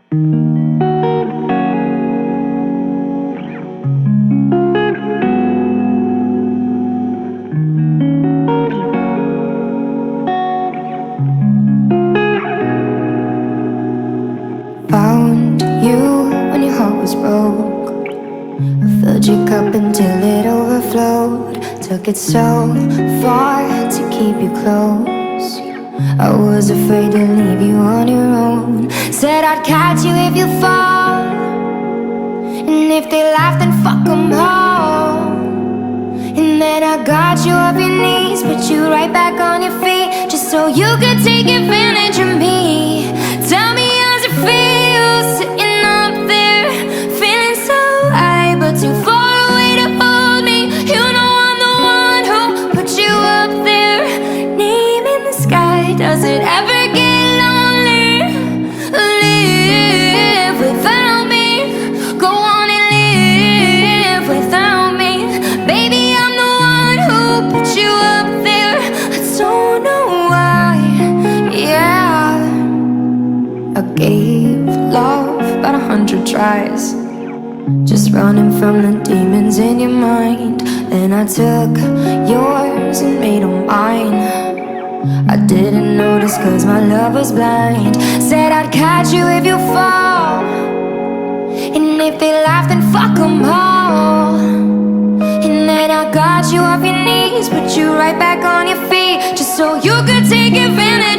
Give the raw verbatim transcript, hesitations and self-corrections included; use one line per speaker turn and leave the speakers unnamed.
Found you when your heart was broke. I filled your cup until it overflowed. Took it so far to keep you close. I was afraid to leave you on your own. Said I'd catch you if you fall, and if they laugh then fuck them all. And then I got you off your knees, put you right back on your feet, just so you could take advantage of me. Tell me how's it feel, sitting up there, feeling so high but too far away to hold me. You know I'm the one who put you up there, name in the sky. Does it ever get lonely? Live without me, go on and live without me. Baby, I'm the one who put you up there. I don't know why, yeah. I gave love about a hundred tries, just running from the demons in your mind. Then I took yours and made them mine. I didn't notice cause my love was blind. Said I'd catch you if you fall, and if they laugh then fuck them all. And then I got you off your knees, put you right back on your feet, just so you could take advantage